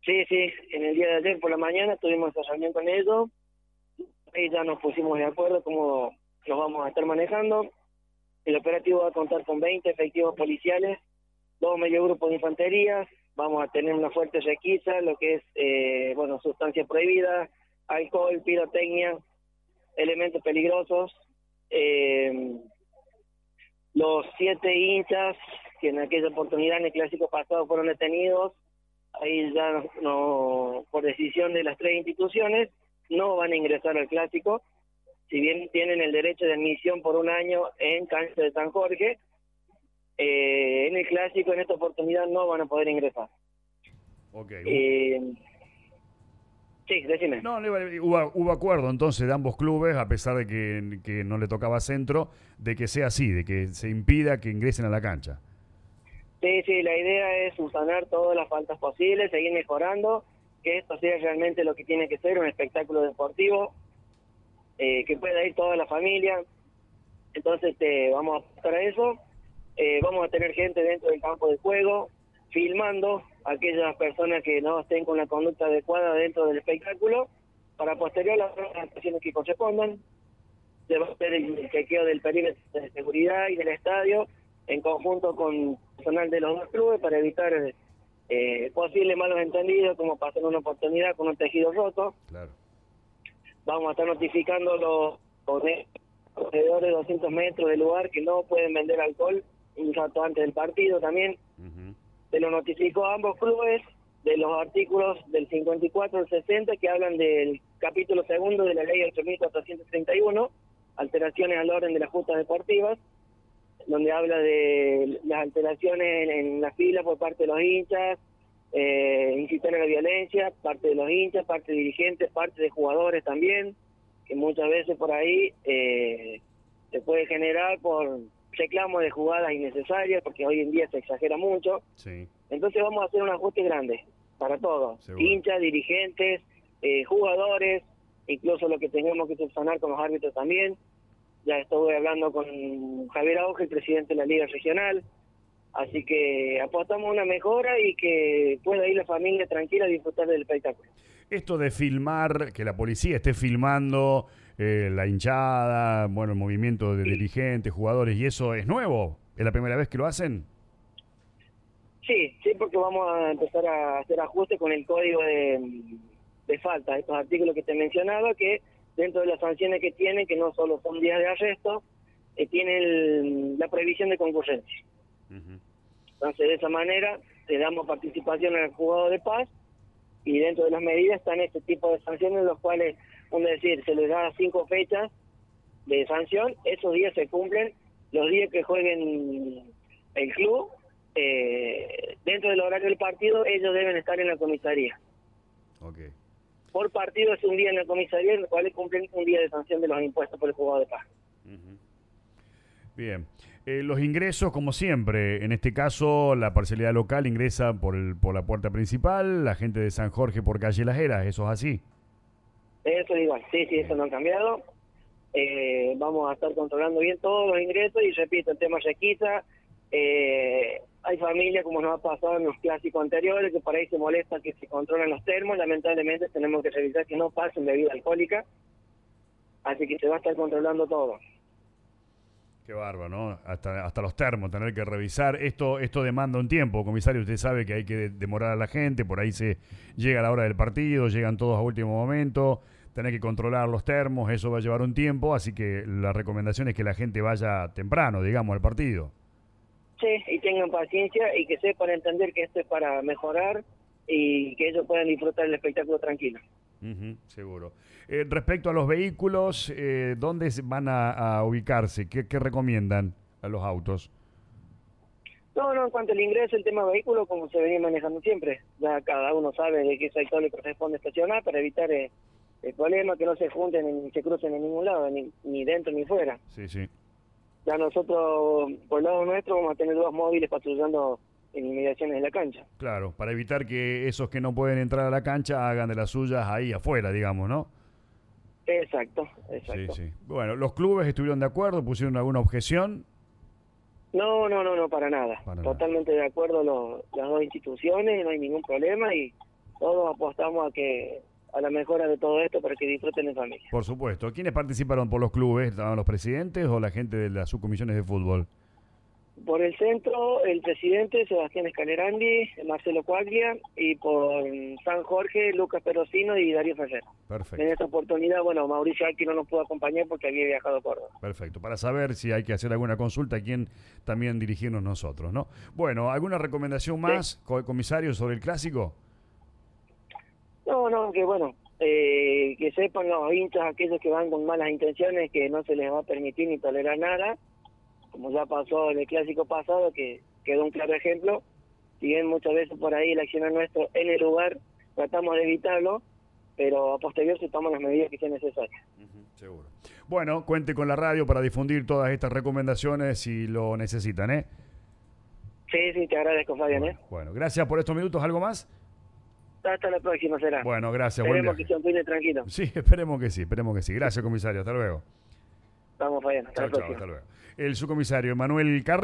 Sí, sí, en el día de ayer por la mañana tuvimos esa reunión con ellos, ahí ya nos pusimos de acuerdo cómo nos vamos a estar manejando. El operativo va a contar con 20 efectivos policiales, dos medio grupos de infantería, vamos a tener una fuerte requisa, lo que es, bueno, sustancias prohibidas, alcohol, pirotecnia, elementos peligrosos. Eh, los 7 hinchas que en aquella oportunidad en el clásico pasado fueron detenidos, ahí ya por decisión de las 3 instituciones, no van a ingresar al clásico, si bien tienen el derecho de admisión por un año en cancha de San Jorge, en el clásico en esta oportunidad no van a poder ingresar. Ok. Eh, sí, decime. No, hubo acuerdo entonces de ambos clubes, a pesar de que no le tocaba centro, de que sea así, de que se impida que ingresen a la cancha. Sí, sí, la idea es subsanar todas las faltas posibles, seguir mejorando, que esto sea realmente lo que tiene que ser, un espectáculo deportivo, que pueda ir toda la familia. Entonces vamos a apostar a eso. Vamos a tener gente dentro del campo de juego, filmando a aquellas personas que no estén con la conducta adecuada dentro del espectáculo, para posterior las actuaciones que correspondan. Se va a hacer el chequeo del perímetro de seguridad y del estadio, en conjunto con personal de los dos clubes, para evitar posibles malos entendidos, como pasó en una oportunidad con un tejido roto. Claro. Vamos a estar notificando los alrededor de 200 metros del lugar que no pueden vender alcohol un rato antes del partido también. Ujú. Se lo notificó a ambos clubes de los artículos del 54 al 60 que hablan del capítulo segundo de la ley 8.431, alteraciones al orden de las justas deportivas, donde habla de las alteraciones en la fila por parte de los hinchas, incitar a la violencia, parte de los hinchas, parte de dirigentes, parte de jugadores también, que muchas veces por ahí se puede generar por reclamos de jugadas innecesarias, porque hoy en día se exagera mucho. Sí, Entonces vamos a hacer un ajuste grande para todos, seguro. hinchas, dirigentes, jugadores, incluso lo que tengamos que subsanar con los árbitros también. Ya estuve hablando con Javier Auge, el presidente de la Liga Regional, así que apostamos a una mejora y que pueda ir la familia tranquila a disfrutar del espectáculo. Esto de filmar, que la policía esté filmando la hinchada, bueno, el movimiento de dirigentes, jugadores, ¿y eso es nuevo? ¿Es la primera vez que lo hacen? Sí, sí, porque vamos a empezar a hacer ajustes con el código de falta, estos artículos que te mencionaba, que dentro de las sanciones que tienen, que no solo son días de arresto, tienen la prohibición de concurrencia. Ujú. Entonces, de esa manera, le damos participación al juzgado de paz, y dentro de las medidas están este tipo de sanciones, los cuales, es decir, se les da 5 fechas de sanción, esos días se cumplen, los días que jueguen el club, dentro del horario del partido, ellos deben estar en la comisaría. Ok. Por partido es un día en la comisaría, en el cual cumplen un día de sanción de los impuestos por el juzgado de paz. Ujú. Bien. Los ingresos, como siempre, en este caso la parcialidad local ingresa por la puerta principal, la gente de San Jorge por calle Las Heras, ¿eso es así? Eso es igual, sí, sí, eso Bien. no ha cambiado. Vamos a estar controlando bien todos los ingresos, y repito, el tema requisa. Hay familias, como nos ha pasado en los clásicos anteriores, que por ahí se molesta que se controlan los termos. Lamentablemente tenemos que revisar que no pasen bebida alcohólica, así que se va a estar controlando todo. Qué bárbaro, ¿no? Hasta los termos, tener que revisar. Esto demanda un tiempo, comisario. Usted sabe que hay que demorar a la gente, por ahí se llega a la hora del partido, llegan todos a último momento, tener que controlar los termos, eso va a llevar un tiempo, así que la recomendación es que la gente vaya temprano, digamos, al partido. Sí, y tengan paciencia y que sepan entender que esto es para mejorar y que ellos puedan disfrutar el espectáculo tranquilo. Ujú, seguro. Respecto a los vehículos, ¿dónde van a ubicarse? ¿Qué recomiendan a los autos? No, no, en cuanto al ingreso, el tema vehículo, como se venía manejando siempre, ya cada uno sabe de qué sector le corresponde estacionar para evitar el problema, que no se junten ni se crucen en ningún lado, ni dentro ni fuera. Sí, sí. Ya nosotros, por el lado nuestro, vamos a tener 2 móviles patrullando en inmediaciones de la cancha. Claro, para evitar que esos que no pueden entrar a la cancha hagan de las suyas ahí afuera, digamos, ¿no? Exacto, Sí, exacto. sí. Bueno, ¿los clubes estuvieron de acuerdo? ¿Pusieron alguna objeción? No, no, para nada. Para nada. Totalmente de acuerdo las dos instituciones, no hay ningún problema, y todos apostamos a la mejora de todo esto para que disfruten en familia. Por supuesto. ¿Quiénes participaron por los clubes? ¿Estaban los presidentes o la gente de las subcomisiones de fútbol? Por el centro, el presidente Sebastián Escalerandi, Marcelo Cuaglia, y por San Jorge, Lucas Perosino y Darío Ferrer. Perfecto. En esta oportunidad, bueno, Mauricio Alqui no nos pudo acompañar porque había viajado a Córdoba. Perfecto, para saber si hay que hacer alguna consulta, a quién también dirigirnos nosotros, ¿no? Bueno, ¿alguna recomendación más, comisario, sobre el clásico? No, que bueno, que sepan los hinchas, aquellos que van con malas intenciones, que no se les va a permitir ni tolerar nada, como ya pasó en el clásico pasado, que quedó un claro ejemplo. Si bien muchas veces por ahí el accionar nuestro en el lugar tratamos de evitarlo, pero a posterior se toman las medidas que sean necesarias. Seguro. Bueno, cuente con la radio para difundir todas estas recomendaciones si lo necesitan, ¿eh? Sí, te agradezco, Fabián, Bueno, gracias por estos minutos. ¿Algo más? Hasta la próxima será. Bueno, gracias. Esperemos que se opine tranquilo. Sí, esperemos que sí. Gracias, comisario. Hasta luego. Vamos, Fabián. Hasta la próxima. Hasta luego. El subcomisario Manuel Carlos.